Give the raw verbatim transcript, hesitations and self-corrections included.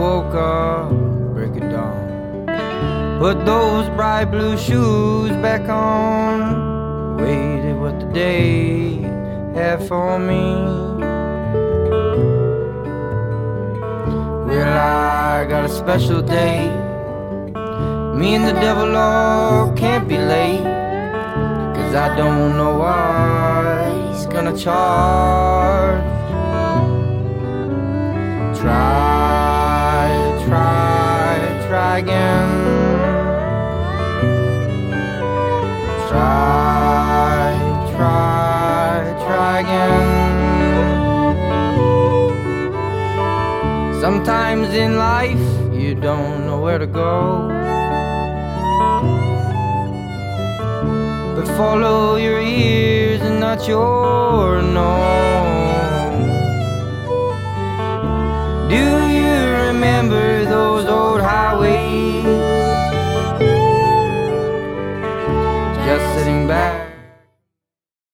woke up, break of dawn. Put those bright blue shoes back on, waited what the day had for me. Well, I got a special day. Me and the devil all can't be late, 'cause I don't know what he's gonna charge. Try, try, try again. Try, try, try again. Sometimes in life you don't know where to go, but follow your ears and not your nose. Do